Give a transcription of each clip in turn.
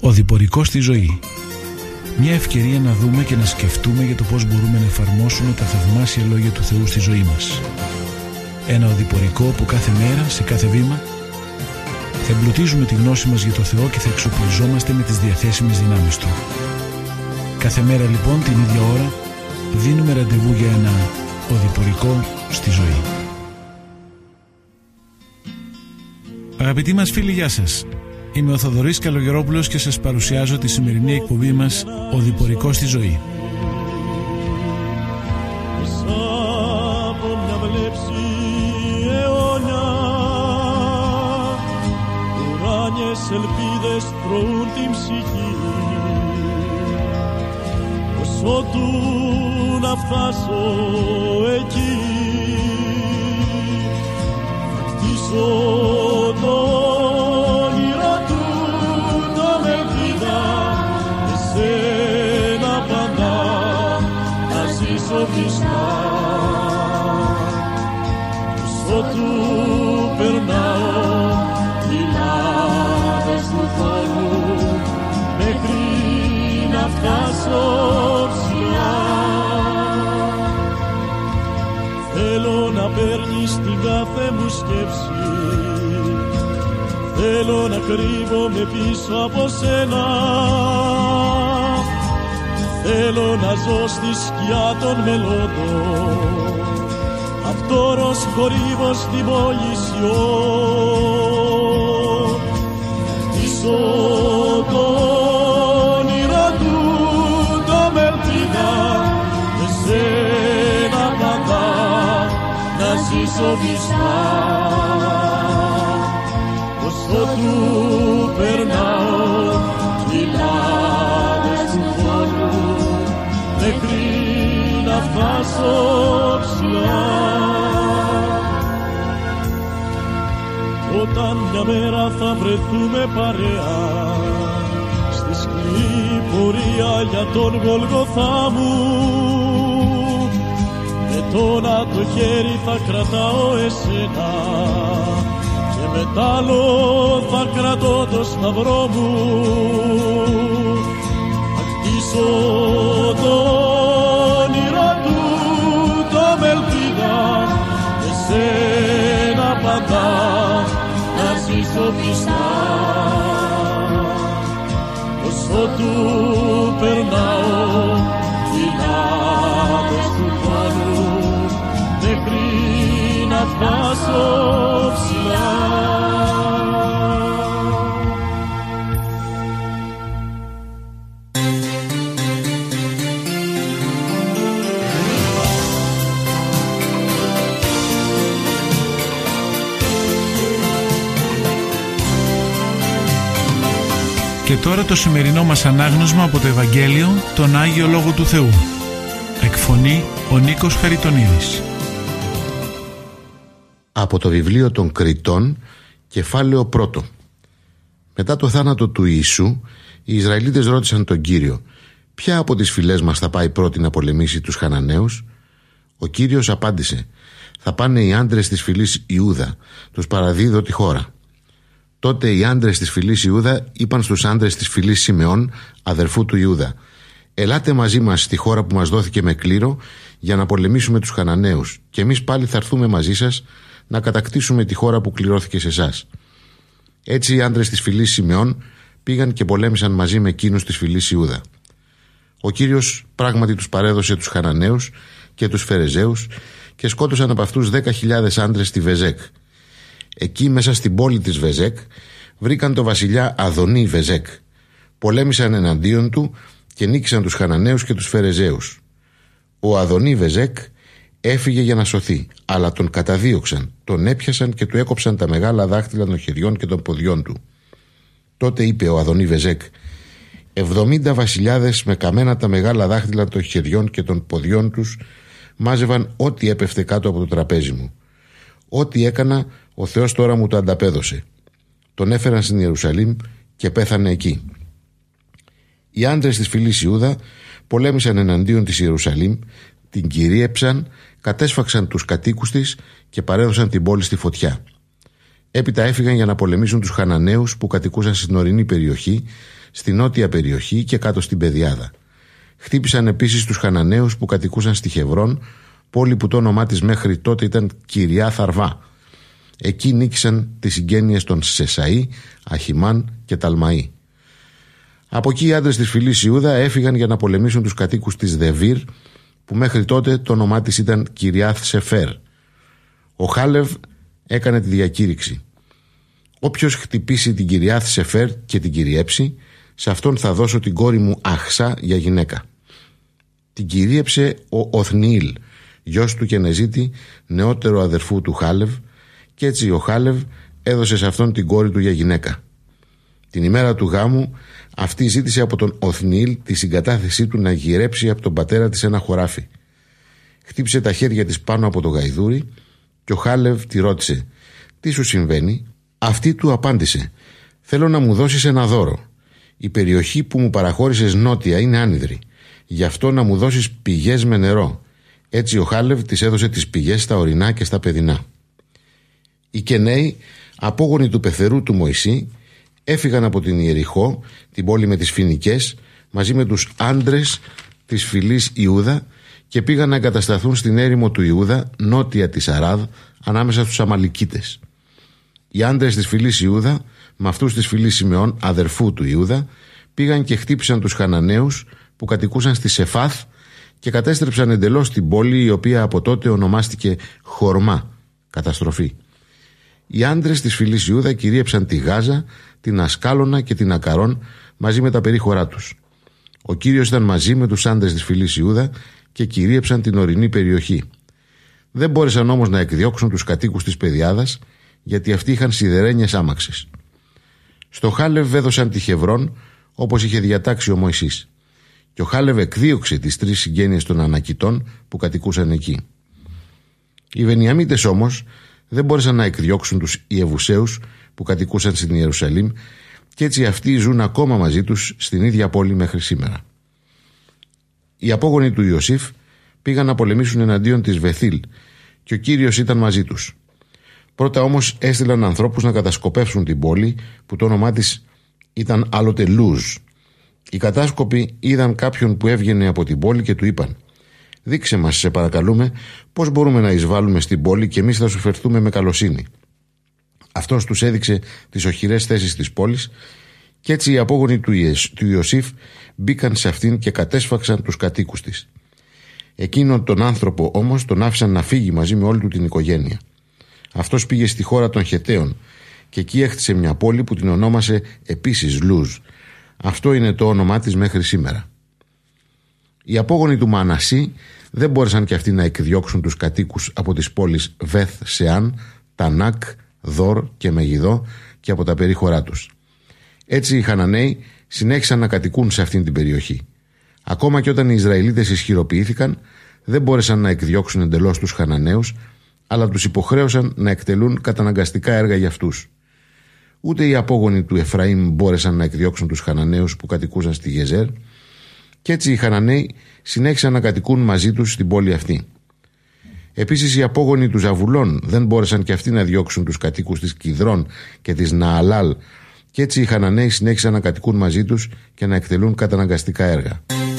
Οδηπορικό στη ζωή. Μια ευκαιρία να δούμε και να σκεφτούμε για το πώς μπορούμε να εφαρμόσουμε τα θαυμάσια λόγια του Θεού στη ζωή μας. Ένα οδηπορικό που κάθε μέρα, σε κάθε βήμα, θα εμπλουτίζουμε τη γνώση μας για το Θεό και θα εξοπλιζόμαστε με τις διαθέσιμες δυνάμεις Του. Κάθε μέρα λοιπόν την ίδια ώρα δίνουμε ραντεβού για ένα οδηπορικό στη ζωή. Αγαπητοί μας φίλοι, γεια σας. Είμαι ο Θοδωρής Καλογερόπουλος και σας παρουσιάζω τη σημερινή εκπομπή μας «Οδηπορικό στη ζωή». Από μια βλέψη αιώνια, ουράνιες ελπίδες τρώουν την ψυχή, ως ότου να φτάσω εκεί, θα κτίσω το όνειρο του, το με ελπίδα, εσένα πάντα να ζήσω πιστά. Ως ότου περνάω κοιλάδες του φόνου, μέχρι να φτάσω ψηλά. Θέλω να παίρνεις την κάθε μου σκέψη, θέλω να κρύβομαι πίσω από σένα, θέλω να ζω στη σκιά των μελώδων, αυτόρος χορύβω στην πόλη Σιών. Κτίσω το όνειρο του, το με ελπίδα, εσένα πάντα να ζήσω πιστά. Ως ότου περνάω κοιλάδες του φόνου, μέχρι να φτάσω ψηλά. Όταν μια μέρα θα βρεθούμε παρέα στη σκληρή πορεία για τον Γολγοθά μου, με τόνα το χέρι θα κρατάω εσένα και με τ' άλλο θα κρατώ το σταυρό μου. Θα κτίσω το όνειρο του, το με ελπίδα, εσένα πάντα να ζήσω πιστά. Ως ότου περνάω κοιλάδες του πόνου, μέχρι να φτάσω ψηλά. Και τώρα το σημερινό μας ανάγνωσμα από το Ευαγγέλιο, τον Άγιο Λόγο του Θεού. Εκφωνεί ο Νίκος Χαριτονίδης. Από το βιβλίο των Κριτών, κεφάλαιο 1. Μετά το θάνατο του Ιησού, οι Ισραηλίτες ρώτησαν τον Κύριο: ποια από τις φυλές μας θα πάει πρώτη να πολεμήσει τους Χαναναίους? Ο Κύριος απάντησε: θα πάνε οι άντρες της φυλής Ιούδα, τους παραδίδω τη χώρα. Τότε οι άντρες της φυλής Ιούδα είπαν στους άντρες της φυλής Σιμεών, αδερφού του Ιούδα: ελάτε μαζί μας στη χώρα που μας δόθηκε με κλήρο για να πολεμήσουμε τους Χαναναίους, και εμείς πάλι θα έρθουμε μαζί σας να κατακτήσουμε τη χώρα που κληρώθηκε σε εσάς. Έτσι οι άντρες της φυλής Σιμεών πήγαν και πολέμησαν μαζί με εκείνους της φυλής Ιούδα. Ο Κύριος πράγματι τους παρέδωσε τους Χαναναίους και τους Φερεζαίους και σκότωσαν από αυτούς 10.000 άντρες στη Βεζέκ. Εκεί μέσα στην πόλη της Βεζέκ βρήκαν το βασιλιά Αδονή Βεζέκ. Πολέμησαν εναντίον του και νίκησαν τους Χαναναίους και τους Φερεζαίους. Ο Αδονή Βεζέκ έφυγε για να σωθεί, αλλά τον καταδίωξαν, τον έπιασαν και του έκοψαν τα μεγάλα δάχτυλα των χεριών και των ποδιών του. Τότε είπε ο Αδονή Βεζέκ: 70 βασιλιάδες με καμένα τα μεγάλα δάχτυλα των χεριών και των ποδιών τους μάζευαν ό,τι έπεφτε κάτω από το τραπέζι μου. Ό,τι έκανα, ο Θεός τώρα μου το ανταπέδωσε. Τον έφεραν στην Ιερουσαλήμ και πέθανε εκεί. Οι άντρες της φυλής Ιούδα πολέμησαν εναντίον της Ιερουσαλήμ, την κυρίεψαν, κατέσφαξαν τους κατοίκους της και παρέδωσαν την πόλη στη φωτιά. Έπειτα έφυγαν για να πολεμήσουν τους Χαναναίους που κατοικούσαν στην ορεινή περιοχή, στη νότια περιοχή και κάτω στην Πεδιάδα. Χτύπησαν επίσης τους Χαναναίους που κατοικούσαν στη Χεβρόν, πόλη που το όνομά της μέχρι τότε ήταν Κυριάθ Αρβά. Εκεί νίκησαν τις συγγένειες των Σεσαΐ, Αχιμάν και Ταλμαΐ. Από εκεί οι άντρες της φυλής Ιούδα έφυγαν για να πολεμήσουν τους κατοίκους της Δεβίρ, που μέχρι τότε το όνομά της ήταν Κυριάθ Σεφέρ. Ο Χάλευ έκανε τη διακήρυξη: όποιος χτυπήσει την Κυριάθ Σεφέρ και την κυριέψει, σε αυτόν θα δώσω την κόρη μου Αχσά για γυναίκα. Την κυρίεψε ο Οθνιήλ, γιος του Κενεζίτη, νεότερο αδερφού του Χάλευ, και έτσι ο Χάλευ έδωσε σε αυτόν την κόρη του για γυναίκα. Την ημέρα του γάμου αυτή ζήτησε από τον Οθνιήλ τη συγκατάθεσή του να γυρέψει από τον πατέρα της ένα χωράφι. Χτύπησε τα χέρια της πάνω από το γαϊδούρι και ο Χάλευ τη ρώτησε: τι σου συμβαίνει? Αυτή του απάντησε: θέλω να μου δώσεις ένα δώρο. Η περιοχή που μου παραχώρησες νότια είναι άνυδρη, γι' αυτό να μου δώσεις πηγές με νερό. Έτσι ο Χάλευ της έδωσε τις πηγές στα ορεινά και στα παιδινά. Οι Κεναίοι, απόγονοι του πεθερού του Μωυσή, έφυγαν από την Ιεριχώ, την πόλη με τις Φοινικές, μαζί με τους άντρες της φυλής Ιούδα και πήγαν να εγκατασταθούν στην έρημο του Ιούδα, νότια της Αράδ, ανάμεσα στους Αμαλικίτες. Οι άντρες της φυλής Ιούδα, με αυτούς της φυλής Σιμεών, αδερφού του Ιούδα, πήγαν και χτύπησαν τους Χαναναίους που κατοικούσαν στη Σεφάθ και κατέστρεψαν εντελώς την πόλη, η οποία από τότε ονομάστηκε Χορμά, καταστροφή. Οι άντρες της φυλής Ιούδα κυρίεψαν τη Γάζα, την Ασκάλωνα και την Ακαρών μαζί με τα περίχωρά τους. Ο Κύριος ήταν μαζί με τους άντρες της φυλής Ιούδα και κυρίεψαν την ορεινή περιοχή. Δεν μπόρεσαν όμως να εκδιώξουν τους κατοίκους της Πεδιάδας, γιατί αυτοί είχαν σιδερένιες άμαξες. Στο Χάλευ έδωσαν τη Χεβρόν, όπως είχε διατάξει ο Μωυσής. Και ο Χάλευ εκδίωξε τις 3 συγγένειες των Ανακητών που κατοικούσαν εκεί. Οι Βενιαμίτες όμως δεν μπόρεσαν να εκδιώξουν τους Ιεβουσαίους που κατοικούσαν στην Ιερουσαλήμ, και έτσι αυτοί ζουν ακόμα μαζί τους στην ίδια πόλη μέχρι σήμερα. Οι απόγονοι του Ιωσήφ πήγαν να πολεμήσουν εναντίον της Βεθήλ και ο Κύριος ήταν μαζί τους. Πρώτα όμως έστειλαν ανθρώπους να κατασκοπεύσουν την πόλη, που το όνομά της ήταν άλλοτε Λούζ. Οι κατάσκοποι είδαν κάποιον που έβγαινε από την πόλη και του είπαν: δείξε μας, σε παρακαλούμε, πώς μπορούμε να εισβάλλουμε στην πόλη και εμείς θα σου φερθούμε με καλοσύνη. Αυτός τους έδειξε τις οχυρές θέσεις της πόλης, και έτσι οι απόγονοι του Ιωσήφ μπήκαν σε αυτήν και κατέσφαξαν τους κατοίκους της. Εκείνον τον άνθρωπο όμως τον άφησαν να φύγει μαζί με όλη του την οικογένεια. Αυτός πήγε στη χώρα των Χεταίων και εκεί έχτισε μια πόλη που την ονόμασε επίσης Λούζ. Αυτό είναι το όνομά της μέχρι σήμερα. Οι απόγονοι του Μανασί δεν μπόρεσαν και αυτοί να εκδιώξουν τους κατοίκους από τις πόλεις Βεθ Σεάν, Τανάκ, Δόρ και Μεγιδό και από τα περίχωρά τους. Έτσι οι Χαναναίοι συνέχισαν να κατοικούν σε αυτήν την περιοχή. Ακόμα και όταν οι Ισραηλίτες ισχυροποιήθηκαν, δεν μπόρεσαν να εκδιώξουν εντελώς τους Χαναναίους, αλλά τους υποχρέωσαν να εκτελούν καταναγκαστικά έργα για αυτούς. Ούτε οι απόγονοι του Εφραήμ μπόρεσαν να εκδιώξουν τους Χαναναίους που κατοικούσαν στη Γεζέρ, και έτσι οι Χαναναίοι συνέχισαν να κατοικούν μαζί τους στην πόλη αυτή. Επίσης οι απόγονοι του Ζαβουλών δεν μπόρεσαν και αυτοί να διώξουν τους κατοίκους της Κιδρών και της Νααλάλ, και έτσι οι Χαναναίοι συνέχισαν να κατοικούν μαζί τους και να εκτελούν καταναγκαστικά έργα.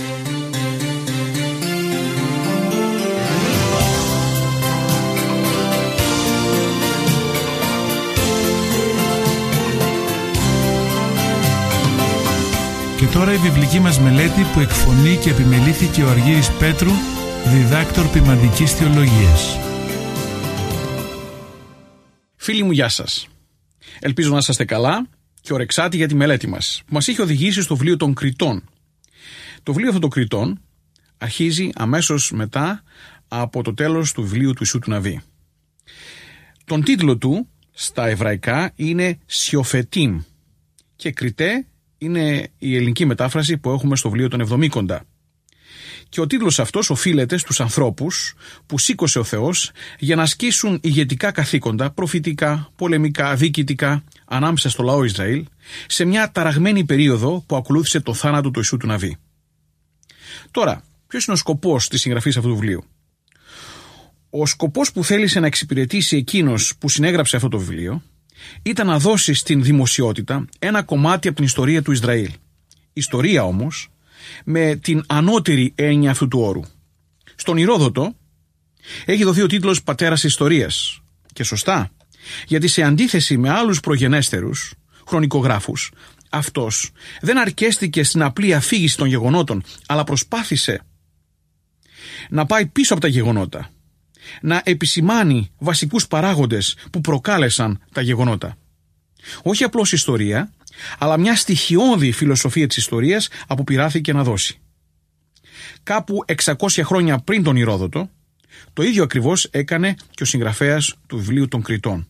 Και τώρα η βιβλική μας μελέτη που εκφωνεί και επιμελήθηκε ο Αργύρης Πέτρου, διδάκτορ ποιμαντικής θεολογίας. Φίλοι μου, γεια σας. Ελπίζω να είσαστε καλά και ορεξάτοι για τη μελέτη μας, που μας έχει οδηγήσει στο βιβλίο των Κριτών. Το βιβλίο αυτό των Κριτών αρχίζει αμέσως μετά από το τέλος του βιβλίου του Ιησού του Ναβί. Τον τίτλο του στα εβραϊκά είναι Σιοφετίμ και Κριτέ είναι η ελληνική μετάφραση που έχουμε στο βιβλίο των Εβδομήκοντα. Και ο τίτλος αυτός οφείλεται στους ανθρώπους που σήκωσε ο Θεός για να ασκήσουν ηγετικά καθήκοντα, προφητικά, πολεμικά, διοικητικά ανάμεσα στο λαό Ισραήλ σε μια ταραγμένη περίοδο που ακολούθησε το θάνατο του Ιησού του Ναβί. Τώρα, ποιος είναι ο σκοπός της συγγραφής αυτού του βιβλίου? Ο σκοπός που θέλησε να εξυπηρετήσει εκείνος που συνέγραψε αυτό το βιβλίο ήταν να δώσει στην δημοσιότητα ένα κομμάτι από την ιστορία του Ισραήλ. Ιστορία όμως με την ανώτερη έννοια αυτού του όρου. Στον Ηρόδοτο έχει δοθεί ο τίτλος πατέρας ιστορίας. Και σωστά, γιατί σε αντίθεση με άλλους προγενέστερους χρονικογράφους, αυτός δεν αρκέστηκε στην απλή αφήγηση των γεγονότων, αλλά προσπάθησε να πάει πίσω από τα γεγονότα, να επισημάνει βασικούς παράγοντες που προκάλεσαν τα γεγονότα. Όχι απλώς ιστορία, αλλά μια στοιχειώδη φιλοσοφία της ιστορίας αποπειράθηκε να δώσει. Κάπου 600 χρόνια πριν τον Ηρόδοτο, το ίδιο ακριβώς έκανε και ο συγγραφέας του βιβλίου των Κριτών.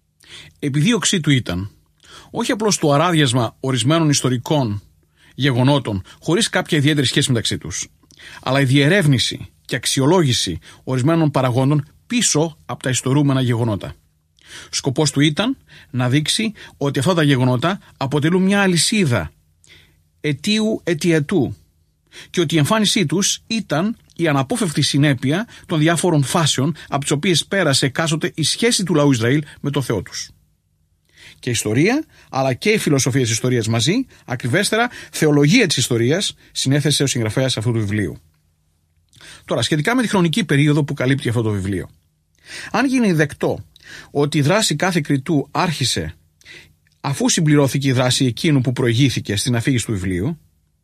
Επιδίωξή του ήταν όχι απλώς το αράδιασμα ορισμένων ιστορικών γεγονότων χωρίς κάποια ιδιαίτερη σχέση μεταξύ τους, αλλά η διερεύνηση και αξιολόγηση ορισμένων παραγόντων πίσω από τα ιστορούμενα γεγονότα. Σκοπός του ήταν να δείξει ότι αυτά τα γεγονότα αποτελούν μια αλυσίδα αιτίου αιτιατού και ότι η εμφάνισή τους ήταν η αναπόφευκτη συνέπεια των διάφορων φάσεων από τις οποίες πέρασε εκάστοτε η σχέση του λαού Ισραήλ με το Θεό τους. Και η ιστορία, αλλά και η φιλοσοφία της ιστορίας μαζί, ακριβέστερα θεολογία της ιστορίας, συνέθεσε ο συγγραφέας αυτού του βιβλίου. Τώρα, σχετικά με τη χρονική περίοδο που καλύπτει αυτό το βιβλίο. Αν γίνει δεκτό ότι η δράση κάθε Κριτού άρχισε αφού συμπληρώθηκε η δράση εκείνου που προηγήθηκε στην αφήγηση του βιβλίου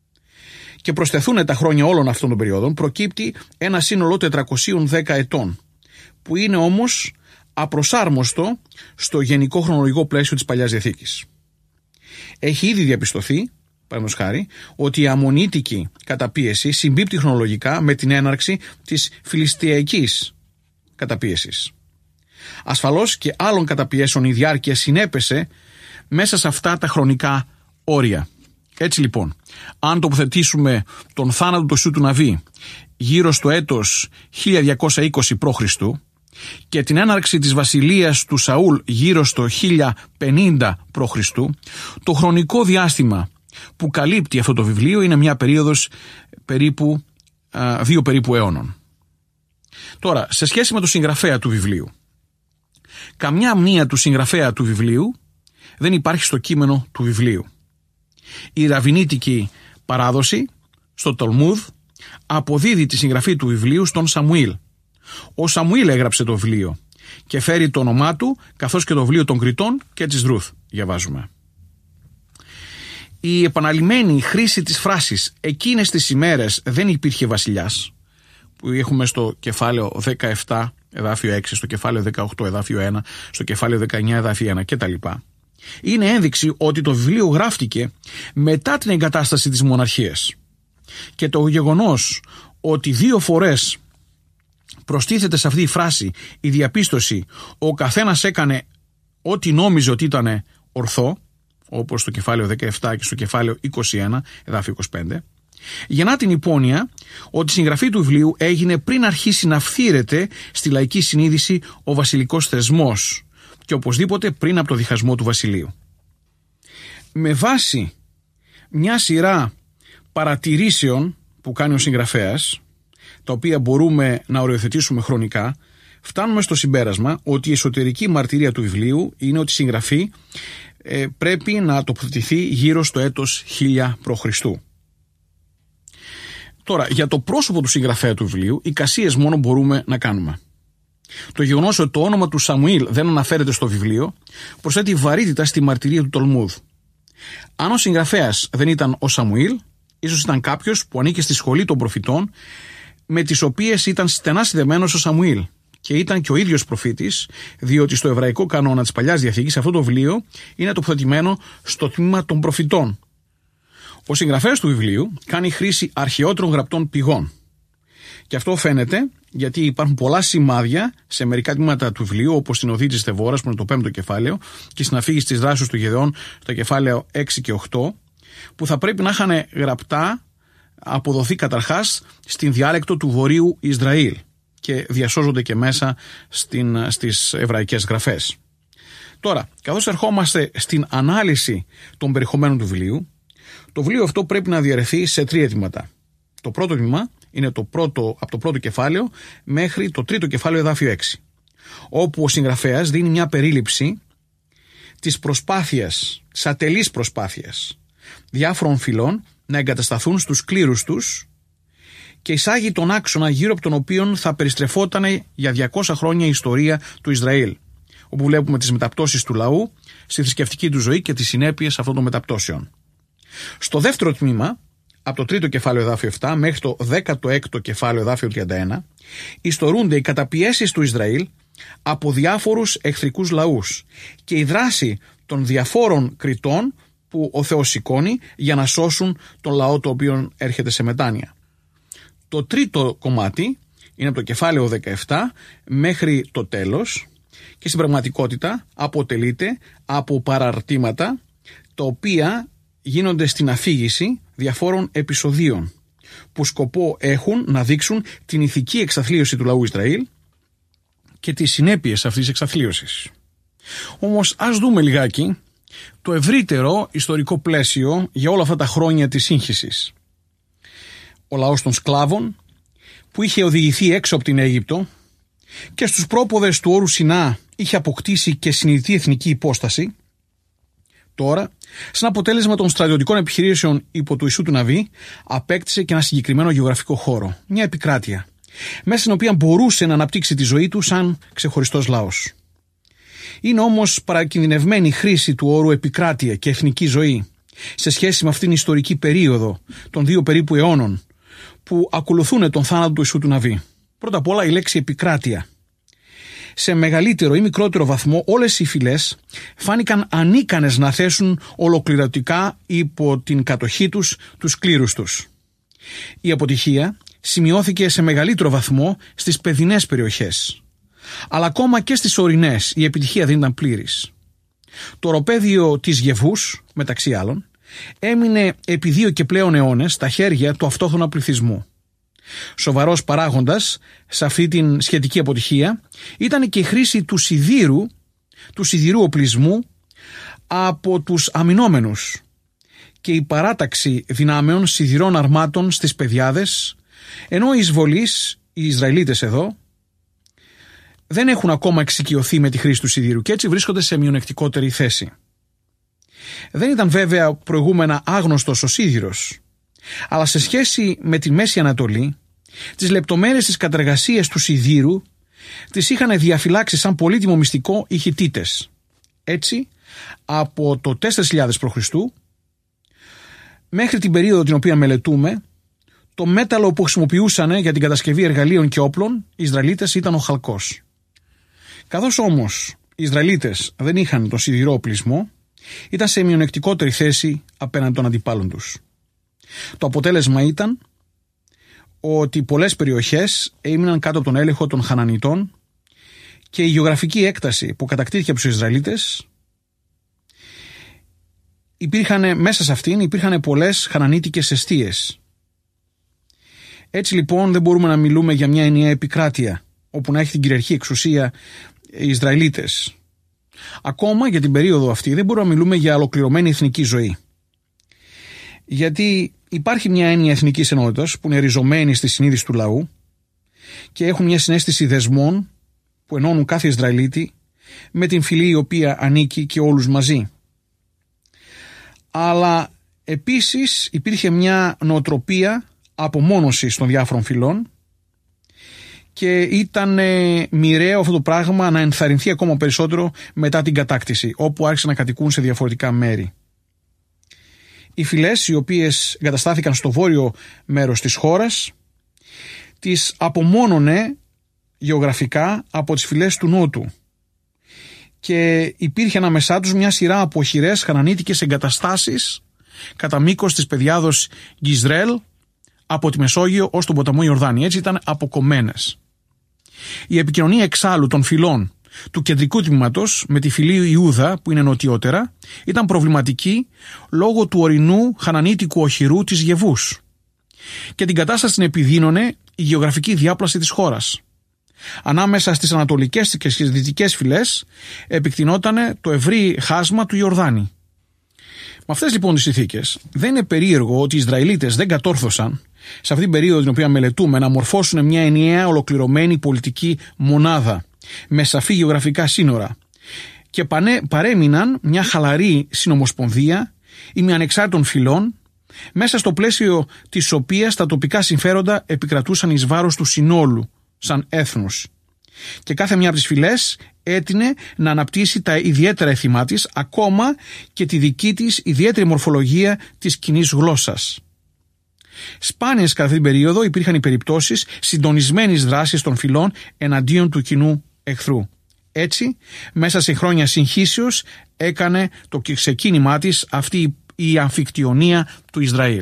και προσθεθούν τα χρόνια όλων αυτών των περιόδων, προκύπτει ένα σύνολο 410 ετών, που είναι όμως απροσάρμοστο στο γενικό χρονολογικό πλαίσιο της Παλιάς Διαθήκης. Έχει ήδη διαπιστωθεί, παραδείγματος χάρη, ότι η αμμονίτικη καταπίεση συμπίπτει χρονολογικά με την έναρξη της φιλιστιακής καταπίεσης. Ασφαλώς και άλλων καταπιέσεων η διάρκεια συνέπεσε μέσα σε αυτά τα χρονικά όρια. Έτσι λοιπόν, αν τοποθετήσουμε τον θάνατο του Ιησού του Ναβί γύρω στο έτος 1220 π.Χ. και την έναρξη της βασιλείας του Σαούλ γύρω στο 1050 π.Χ., το χρονικό διάστημα που καλύπτει αυτό το βιβλίο είναι μια περίοδος περίπου 2 περίπου αιώνων. Τώρα, σε σχέση με το συγγραφέα του βιβλίου, καμιά μνήα του συγγραφέα του βιβλίου δεν υπάρχει στο κείμενο του βιβλίου. Η ραβινίτικη παράδοση στο Τολμούδ αποδίδει τη συγγραφή του βιβλίου στον Σαμουήλ. Ο Σαμουήλ έγραψε το βιβλίο και φέρει το όνομά του, καθώς και το βιβλίο των Κριτών και της Ρούθ, διαβάζουμε. Η επαναλημμένη χρήση της φράσης «εκείνες τις ημέρες δεν υπήρχε βασιλιάς», που έχουμε στο κεφάλαιο 17 εδάφιο 6, στο κεφάλαιο 18 εδάφιο 1, στο κεφάλαιο 19 εδάφιο 1 κτλ., είναι ένδειξη ότι το βιβλίο γράφτηκε μετά την εγκατάσταση της μοναρχίας. Και το γεγονός ότι 2 φορές προστίθεται σε αυτή η φράση η διαπίστωση ο καθένας έκανε ό,τι νόμιζε ότι ήταν ορθό, όπως στο κεφάλαιο 17 και στο κεφάλαιο 21 εδάφιο 25, γεννά την υπόνοια ότι η συγγραφή του βιβλίου έγινε πριν αρχίσει να φθήρεται στη λαϊκή συνείδηση ο βασιλικός θεσμός και οπωσδήποτε πριν από το διχασμό του βασιλείου. Με βάση μια σειρά παρατηρήσεων που κάνει ο συγγραφέας, τα οποία μπορούμε να οριοθετήσουμε χρονικά, φτάνουμε στο συμπέρασμα ότι η εσωτερική μαρτυρία του βιβλίου είναι ότι η συγγραφή πρέπει να τοποθετηθεί γύρω στο έτος 1000 π.Χ. Τώρα, για το πρόσωπο του συγγραφέα του βιβλίου, εικασίες μόνο μπορούμε να κάνουμε. Το γεγονός ότι το όνομα του Σαμουήλ δεν αναφέρεται στο βιβλίο προσθέτει βαρύτητα στη μαρτυρία του Τολμούδ. Αν ο συγγραφέας δεν ήταν ο Σαμουήλ, ίσως ήταν κάποιος που ανήκε στη σχολή των προφητών, με τις οποίες ήταν στενά συνδεμένος ο Σαμουήλ, και ήταν και ο ίδιος προφήτης, διότι στο εβραϊκό κανόνα της Παλιάς Διαθήκης αυτό το βιβλίο είναι τοποθετημένο στο τμήμα των προφητών. Ο συγγραφέας του βιβλίου κάνει χρήση αρχαιότερων γραπτών πηγών. Και αυτό φαίνεται γιατί υπάρχουν πολλά σημάδια σε μερικά τμήματα του βιβλίου, όπως στην Οδή της Θεβόρας, που είναι το 5ο κεφάλαιο, και στην αφήγηση της δράσης του Γεδεών, τα κεφάλαια 6 και 8, που θα πρέπει να είχαν γραπτά αποδοθεί καταρχάς στην διάλεκτο του Βορείου Ισραήλ και διασώζονται και μέσα στις εβραϊκές γραφές. Τώρα, καθώς ερχόμαστε στην ανάλυση των περιεχομένων του βιβλίου, το βιβλίο αυτό πρέπει να διαιρεθεί σε 3 τμήματα. Το πρώτο τμήμα είναι από το πρώτο κεφάλαιο μέχρι το 3ο κεφάλαιο εδάφιο 6, όπου ο συγγραφέας δίνει μια περίληψη τις ατελείς προσπάθειες διάφορων φυλών να εγκατασταθούν στους κλήρους τους και εισάγει τον άξονα γύρω από τον οποίο θα περιστρεφόταν για 200 χρόνια η ιστορία του Ισραήλ, όπου βλέπουμε τις μεταπτώσεις του λαού στη θρησκευτική του ζωή και τις συνέπειες αυτών των μεταπτώσεων. Στο δεύτερο τμήμα, από το 3ο κεφάλαιο εδάφιο 7 μέχρι το 16ο κεφάλαιο εδάφιο 31, ιστορούνται οι καταπιέσεις του Ισραήλ από διάφορους εχθρικούς λαούς και η δράση των διαφόρων κριτών που ο Θεός σηκώνει για να σώσουν τον λαό το οποίο έρχεται σε μετάνοια. Το τρίτο κομμάτι είναι από το κεφάλαιο 17 μέχρι το τέλος και στην πραγματικότητα αποτελείται από παραρτήματα τα οποία γίνονται στην αφήγηση διαφόρων επεισοδίων που σκοπό έχουν να δείξουν την ηθική εξαθλίωση του λαού Ισραήλ και τις συνέπειες αυτής της εξαθλίωσης. Όμως ας δούμε λιγάκι το ευρύτερο ιστορικό πλαίσιο για όλα αυτά τα χρόνια της σύγχυσης. Ο λαός των σκλάβων που είχε οδηγηθεί έξω από την Αίγυπτο και στους πρόποδες του όρου Σινά είχε αποκτήσει και συνειδητή εθνική υπόσταση, τώρα, σαν αποτέλεσμα των στρατιωτικών επιχειρήσεων υπό του Ιησού του Ναβί, απέκτησε και ένα συγκεκριμένο γεωγραφικό χώρο, μια επικράτεια, μέσα στην οποία μπορούσε να αναπτύξει τη ζωή του σαν ξεχωριστός λαός. Είναι όμως παρακινδυνευμένη η χρήση του όρου επικράτεια και εθνική ζωή σε σχέση με αυτήν την ιστορική περίοδο των 2 περίπου αιώνων που ακολουθούν τον θάνατο του Ιησού του Ναβί. Πρώτα απ' όλα η λέξη επικράτεια. Σε μεγαλύτερο ή μικρότερο βαθμό όλες οι φυλές φάνηκαν ανίκανες να θέσουν ολοκληρωτικά υπό την κατοχή τους κλήρους τους. Η αποτυχία σημειώθηκε σε μεγαλύτερο βαθμό στις παιδινές περιοχές. Αλλά ακόμα και στις ορεινές η επιτυχία δεν ήταν πλήρης. Το οροπέδιο της Γεβούς, μεταξύ άλλων, έμεινε επί 2 και πλέον αιώνες στα χέρια του αυτόχθονα πληθυσμού. Σοβαρός παράγοντας σε αυτή την σχετική αποτυχία ήταν και η χρήση του σιδηρού οπλισμού από τους αμυνόμενους και η παράταξη δυνάμεων σιδηρών αρμάτων στις πεδιάδες, ενώ οι εισβολείς, οι Ισραηλίτες εδώ, δεν έχουν ακόμα εξοικειωθεί με τη χρήση του σιδήρου και έτσι βρίσκονται σε μειονεκτικότερη θέση. Δεν ήταν βέβαια προηγούμενα άγνωστος ο σίδηρος, αλλά σε σχέση με τη Μέση Ανατολή, τις λεπτομέρειες της κατεργασίας του σιδήρου τις είχαν διαφυλάξει σαν πολύτιμο μυστικό οι Χιττίτες. Έτσι, από το 4000 π.Χ. μέχρι την περίοδο την οποία μελετούμε, το μέταλλο που χρησιμοποιούσαν για την κατασκευή εργαλείων και όπλων οι Ισραηλίτες ήταν ο χαλκός. Καθώς όμως οι Ισραηλίτες δεν είχαν τον σιδηρό οπλισμό, ήταν σε μειονεκτικότερη θέση απέναντι των αντιπάλων τους. Το αποτέλεσμα ήταν ότι πολλές περιοχές έμειναν κάτω από τον έλεγχο των Χανανιτών και η γεωγραφική έκταση που κατακτήθηκε από τους Ισραηλίτες μέσα σε αυτήν υπήρχαν πολλές χανανίτικες εστίες. Έτσι λοιπόν δεν μπορούμε να μιλούμε για μια ενιαία επικράτεια όπου να έχει την κυριαρχή εξουσία οι Ισραηλίτες. Ακόμα για την περίοδο αυτή δεν μπορούμε να μιλούμε για ολοκληρωμένη εθνική ζωή. Γιατί υπάρχει μια έννοια εθνικής ενότητας που είναι ριζωμένη στη συνείδηση του λαού και έχουν μια συναίσθηση δεσμών που ενώνουν κάθε Ισραηλίτη με την φυλή η οποία ανήκει και όλους μαζί. Αλλά επίσης υπήρχε μια νοοτροπία απομόνωσης των διάφορων φυλών και ήταν μοιραίο αυτό το πράγμα να ενθαρρυνθεί ακόμα περισσότερο μετά την κατάκτηση, όπου άρχισαν να κατοικούν σε διαφορετικά μέρη. Οι φυλές οι οποίες εγκαταστάθηκαν στο βόρειο μέρος της χώρας τις απομόνωνε γεωγραφικά από τις φυλές του νότου και υπήρχε ανάμεσά τους μια σειρά από οχυρές χανανίτικες εγκαταστάσεις κατά μήκος της πεδιάδος Γιζρέλ από τη Μεσόγειο ως τον ποταμό Ιορδάνη. Έτσι ήταν αποκομμένες. Η επικοινωνία εξάλλου των φυλών του κεντρικού τμήματος με τη φυλή Ιούδα που είναι νοτιότερα ήταν προβληματική λόγω του ορεινού χανανίτικου οχυρού της Γεβούς και την κατάσταση την επιδίνωνε η γεωγραφική διάπλαση της χώρας. Ανάμεσα στις ανατολικές και στις δυτικές φυλές επεκτηνόταν το ευρύ χάσμα του Ιορδάνη. Με αυτές λοιπόν τις συνθήκες δεν είναι περίεργο ότι οι Ισραηλίτες δεν κατόρθωσαν σε αυτήν την περίοδο την οποία μελετούμε να μορφώσουν μια ενιαία ολοκληρωμένη πολιτική μονάδα με σαφή γεωγραφικά σύνορα και παρέμειναν μια χαλαρή συνομοσπονδία ή μια ανεξάρτητων φυλών, μέσα στο πλαίσιο της οποίας τα τοπικά συμφέροντα επικρατούσαν εις βάρος του συνόλου σαν έθνους. Και κάθε μια από τις φυλές έτεινε να αναπτύσσει τα ιδιαίτερα εθιμά της, ακόμα και τη δική της ιδιαίτερη μορφολογία της κοινής γλώσσας. Σπάνιες κατά αυτήν την περίοδο υπήρχαν οι περιπτώσεις συντονισμένης δράσης των φυλών εναντίον του κοινού εχθρού. Έτσι, μέσα σε χρόνια συγχύσεως έκανε το ξεκίνημά της αυτή η αμφικτιονία του Ισραήλ.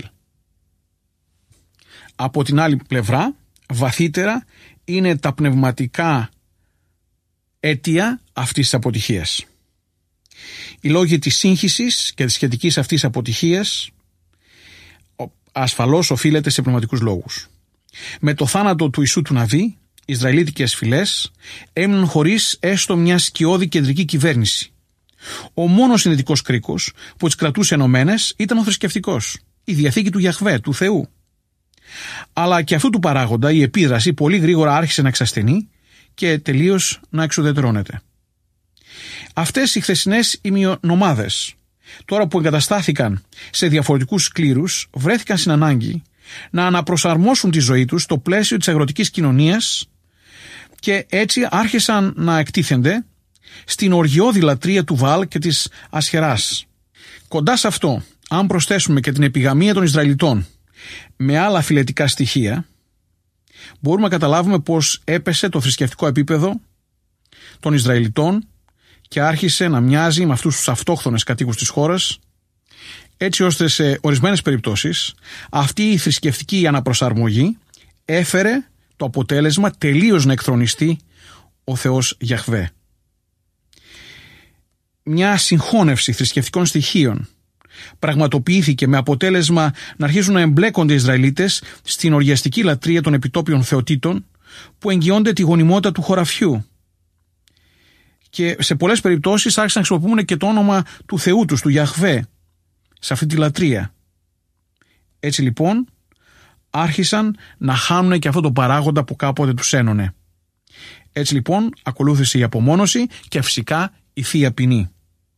Από την άλλη πλευρά, βαθύτερα, είναι τα πνευματικά αίτια αυτής της αποτυχίας. Οι λόγοι της σύγχυσης και της σχετικής αυτής αποτυχίας ασφαλώς οφείλεται σε πνευματικούς λόγους. Με το θάνατο του Ιησού του Ναβί, οι Ισραηλίτικες φυλές έμειναν χωρίς έστω μια σκιώδη κεντρική κυβέρνηση. Ο μόνος συνδετικός κρίκος που τις κρατούσε ενωμένες ήταν ο θρησκευτικός, η Διαθήκη του Γιαχβέ, του Θεού. Αλλά και αυτού του παράγοντα η επίδραση πολύ γρήγορα άρχισε να εξασθενεί και τελείως να εξουδετερώνεται. Αυτές οι χθεσινές ημιονομάδες, τώρα που εγκαταστάθηκαν σε διαφορετικούς κλήρους, βρέθηκαν στην ανάγκη να αναπροσαρμόσουν τη ζωή τους στο πλαίσιο της αγροτικής κοινωνίας και έτσι άρχισαν να εκτίθενται στην οργιώδη λατρεία του Βαάλ και της Ασχεράς. Κοντά σε αυτό, αν προσθέσουμε και την επιγαμία των Ισραηλιτών με άλλα φιλετικά στοιχεία, μπορούμε να καταλάβουμε πως έπεσε το θρησκευτικό επίπεδο των Ισραηλιτών και άρχισε να μοιάζει με αυτούς τους αυτόχθονες κατοίκους της χώρας, έτσι ώστε σε ορισμένες περιπτώσεις αυτή η θρησκευτική αναπροσαρμογή έφερε το αποτέλεσμα τελείως να εκθρονιστεί ο Θεός Γιαχβέ. Μια συγχώνευση θρησκευτικών στοιχείων πραγματοποιήθηκε με αποτέλεσμα να αρχίζουν να εμπλέκονται οι Ισραηλίτες στην οργιαστική λατρεία των επιτόπιων θεοτήτων που εγγυώνται τη γονιμότητα του χωραφιού. Και σε πολλές περιπτώσεις άρχισαν να χρησιμοποιούν και το όνομα του Θεού τους, του Γιαχβέ, σε αυτή τη λατρεία. Έτσι λοιπόν άρχισαν να χάνουν και αυτό το παράγοντα που κάποτε τους ένωνε. Έτσι λοιπόν ακολούθησε η απομόνωση και φυσικά η θεία ποινή.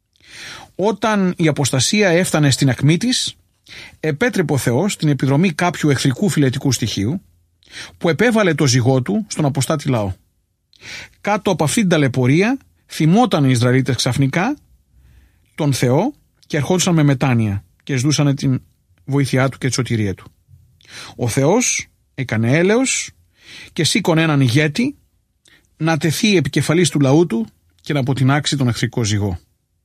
Όταν η αποστασία έφτανε στην ακμή της, επέτρεπε ο Θεός την επιδρομή κάποιου εχθρικού φιλετικού στοιχείου που επέβαλε το ζυγό του στον αποστάτη λαό. Κάτω από αυτήν την ταλαιπωρία θυμόταν οι Ισραηλίτες ξαφνικά τον Θεό και ερχόντουσαν με μετάνοια και ζητούσαν την βοήθειά του και τη σωτηρία του. Ο Θεός έκανε έλεος και σήκωνε έναν ηγέτη να τεθεί επικεφαλής του λαού του και να αποτινάξει τον εχθρικό ζυγό.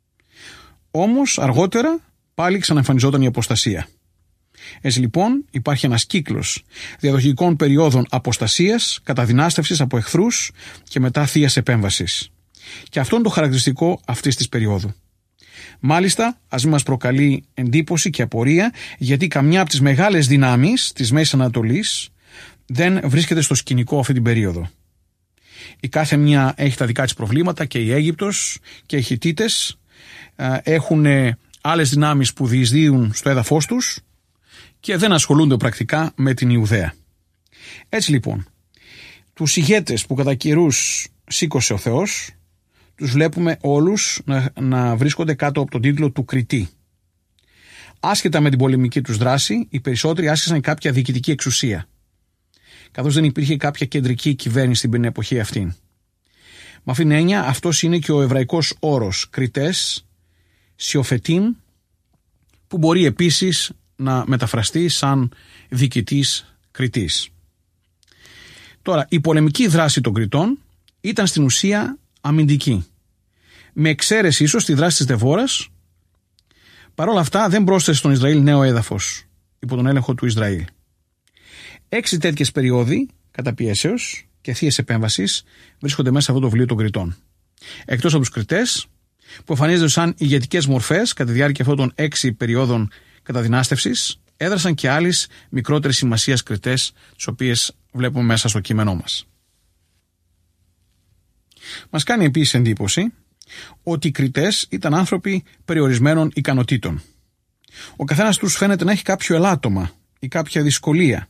Όμως αργότερα πάλι ξαναεμφανιζόταν η αποστασία. Έτσι λοιπόν υπάρχει ένας κύκλος διαδοχικών περιόδων αποστασίας, καταδυνάστευσης από εχθρούς και μετά θείας επέμβασης. Και αυτό είναι το χαρακτηριστικό αυτής της περίοδου. Μάλιστα, ας μην μας προκαλεί εντύπωση και απορία, γιατί καμιά από τις μεγάλες δυνάμεις της Μέσης Ανατολής δεν βρίσκεται στο σκηνικό αυτή την περίοδο. Η κάθε μια έχει τα δικά της προβλήματα, και η Αίγυπτος και οι Χιττίτες έχουν άλλες δυνάμεις που διεισδύουν στο έδαφος τους και δεν ασχολούνται πρακτικά με την Ιουδαία. Έτσι λοιπόν, τους ηγέτες που κατά καιρούς σήκωσε ο Θεός, τους βλέπουμε όλους να βρίσκονται κάτω από τον τίτλο του Κριτή. Άσχετα με την πολεμική τους δράση, οι περισσότεροι άσκησαν κάποια διοικητική εξουσία, καθώς δεν υπήρχε κάποια κεντρική κυβέρνηση στην εποχή αυτή. Με αυτήν την έννοια, αυτός είναι και ο εβραϊκός όρος Κριτές, Σιοφετίμ, που μπορεί επίσης να μεταφραστεί σαν διοικητής Κριτής. Τώρα, η πολεμική δράση των Κριτών ήταν στην ουσία αμυντική, με εξαίρεση ίσως τη δράση της Δεβόρας. Παρ' όλα αυτά δεν πρόσθεσε στον Ισραήλ νέο έδαφος υπό τον έλεγχο του Ισραήλ. 6 τέτοιες περιόδοι καταπιέσεως και θείες επέμβασης βρίσκονται μέσα σε αυτό το βιβλίο των Κριτών. Εκτός από τους Κριτές, που εμφανίζονται σαν ηγετικές μορφές κατά τη διάρκεια αυτών των 6 περιόδων καταδυνάστευσης, έδρασαν και άλλες μικρότερες σημασίας Κριτές, τις οποίες βλέπουμε μέσα στο κείμενό μας. Μας κάνει επίσης εντύπωση ότι οι Κριτές ήταν άνθρωποι περιορισμένων ικανοτήτων. Ο καθένας τους φαίνεται να έχει κάποιο ελάττωμα ή κάποια δυσκολία.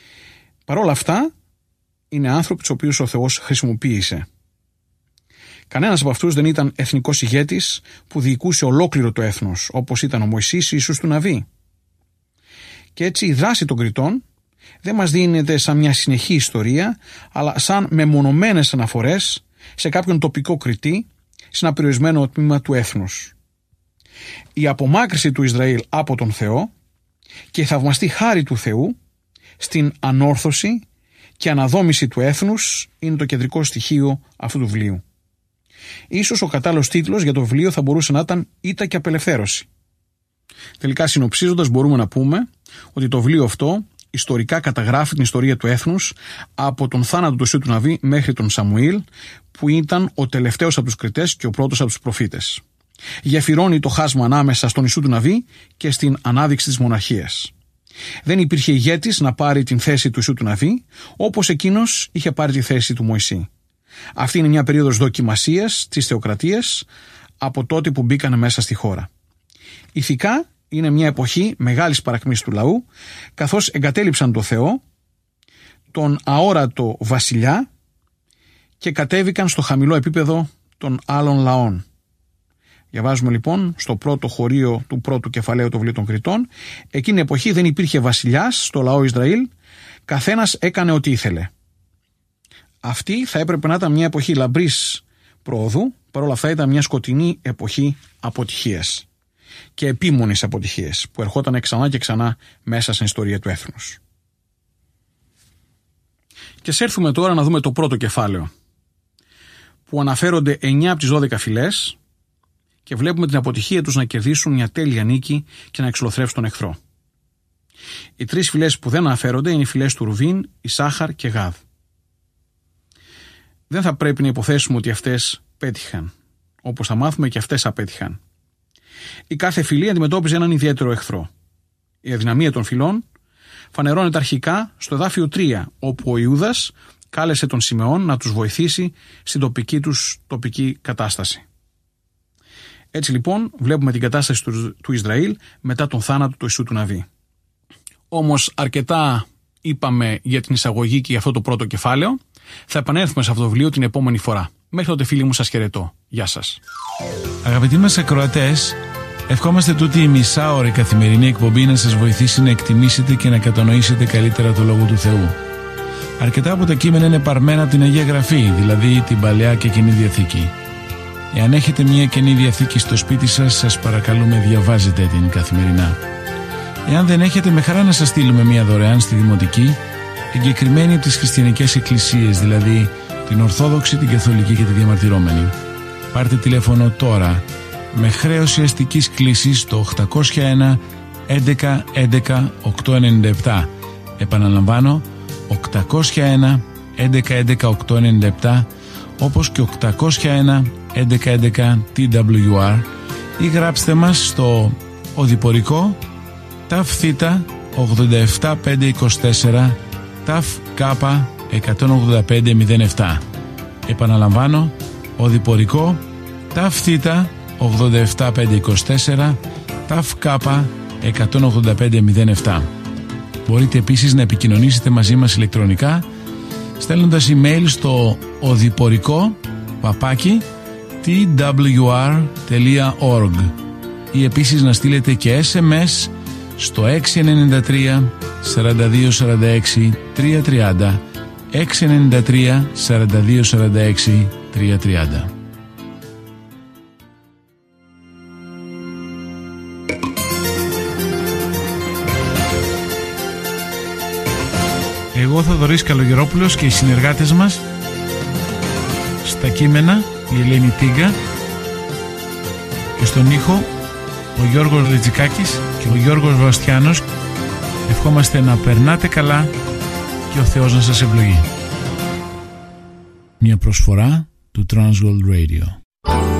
Παρ' όλα αυτά, είναι άνθρωποι τους οποίους ο Θεός χρησιμοποίησε. Κανένας από αυτούς δεν ήταν εθνικός ηγέτης που διοικούσε ολόκληρο το έθνος, όπως ήταν ο Μωυσής Ιησούς του Ναβί. Και έτσι η δράση των Κριτών δεν μας δίνεται σαν μια συνεχή ιστορία, αλλά σαν μεμονωμένες αναφορές σε κάποιον τοπικό Κριτή, σε ένα περιορισμένο τμήμα του έθνους. Η απομάκρυση του Ισραήλ από τον Θεό και η θαυμαστή χάρη του Θεού στην ανόρθωση και αναδόμηση του έθνους είναι το κεντρικό στοιχείο αυτού του βιβλίου. Ίσως ο κατάλληλος τίτλος για το βιβλίο θα μπορούσε να ήταν «Ήττα και απελευθέρωση». Τελικά, συνοψίζοντας, μπορούμε να πούμε ότι το βιβλίο αυτό ιστορικά καταγράφει την ιστορία του έθνους από τον θάνατο του Ιησού του Ναβί μέχρι τον Σαμουήλ, που ήταν ο τελευταίος από τους Κριτές και ο πρώτος από τους προφήτες. Γεφυρώνει το χάσμα ανάμεσα στον Ιησού του Ναβί και στην ανάδειξη της μοναρχίας. Δεν υπήρχε ηγέτης να πάρει την θέση του Ιησού του Ναβί, όπως εκείνος είχε πάρει τη θέση του Μωυσή. Αυτή είναι μια περίοδος δοκιμασίας της θεοκρατίας από τότε που μπήκαν μέσα στη χώρα. Ηθικά είναι μια εποχή μεγάλης παρακμής του λαού, καθώς εγκατέλειψαν το Θεό, τον αόρατο βασιλιά, και κατέβηκαν στο χαμηλό επίπεδο των άλλων λαών. Διαβάζουμε λοιπόν στο πρώτο χωρίο του πρώτου κεφαλαίου του βιβλίου των Κριτών, εκείνη η εποχή δεν υπήρχε βασιλιάς στο λαό Ισραήλ, καθένας έκανε ό,τι ήθελε. Αυτή θα έπρεπε να ήταν μια εποχή λαμπρής πρόοδου, παρόλα αυτά ήταν μια σκοτεινή εποχή αποτυχίας και επίμονης αποτυχίας που ερχόταν ξανά και ξανά μέσα στην ιστορία του έθνους. Και έρθουμε τώρα να δούμε το πρώτο κεφάλαιο, που αναφέρονται 9 από τις 12 φυλές και βλέπουμε την αποτυχία τους να κερδίσουν μια τέλεια νίκη και να εξολοθρεύσουν τον εχθρό. Οι 3 φυλές που δεν αναφέρονται είναι οι φυλές του Ρουβίν, Ισάχαρ και Γάδ. Δεν θα πρέπει να υποθέσουμε ότι αυτές πέτυχαν. Όπως θα μάθουμε, και αυτές απέτυχαν. Η κάθε φυλή αντιμετώπιζε έναν ιδιαίτερο εχθρό. Η αδυναμία των φυλών φανερώνεται αρχικά στο εδάφιο 3, όπου ο Ιούδας κάλεσε τον Σιμεών να τους βοηθήσει στην τοπική κατάσταση. Έτσι λοιπόν βλέπουμε την κατάσταση του Ισραήλ μετά τον θάνατο του Ιησού του Ναβί. Όμως αρκετά είπαμε για την εισαγωγή και για αυτό το πρώτο κεφάλαιο. Θα επανέλθουμε σε αυτό το βιβλίο την επόμενη φορά. Μέχρι τότε, φίλοι μου, σας χαιρετώ. Γεια σας. Αγαπητοί μας ακροατές, ευχόμαστε τούτη η μισάωρη καθημερινή εκπομπή να σας βοηθήσει να εκτιμήσετε και να κατανοήσετε καλύτερα το Λόγο του Θεού. Αρκετά από τα κείμενα είναι παρμένα από την Αγία Γραφή, δηλαδή την Παλαιά και Καινή Διαθήκη. Εάν έχετε μια Καινή Διαθήκη στο σπίτι σας, σας παρακαλούμε διαβάζετε την καθημερινά. Εάν δεν έχετε, με χαρά να σας στείλουμε μια δωρεάν στη Δημοτική, εγκεκριμένη από τις χριστιανικές εκκλησίες, δηλαδή την Ορθόδοξη, την Καθολική και τη Διαμαρτυρόμενη. Πάρτε τηλέφωνο τώρα με χρέωση αστικής κλήσης στο 801 11 11 897. Επαναλαμβάνω, 801 11 11 897, όπως και 801 11 11 TWR, ή γράψτε μας στο οδηπορικό ΤΑΦ Θ 87524 ΤΑΦ Κ 18507. Επαναλαμβάνω, οδηπορικό ΤΑΦ Θ 87524 ΤΑΦ Κ 18507. Μπορείτε επίσης να επικοινωνήσετε μαζί μας ηλεκτρονικά στέλνοντας email στο οδηπορικό@twr.org ή επίσης να στείλετε και SMS στο 693 42 46 330, 693 42 46 330. Εγώ, Θοδωρής Καλογερόπουλος, και οι συνεργάτες μας στα κείμενα, η Ελένη Τίγκα, και στον ήχο ο Γιώργος Λετζικάκης και ο Γιώργος Βαστιάνος, ευχόμαστε να περνάτε καλά και ο Θεός να σας ευλογεί. Μια προσφορά του Transworld Radio.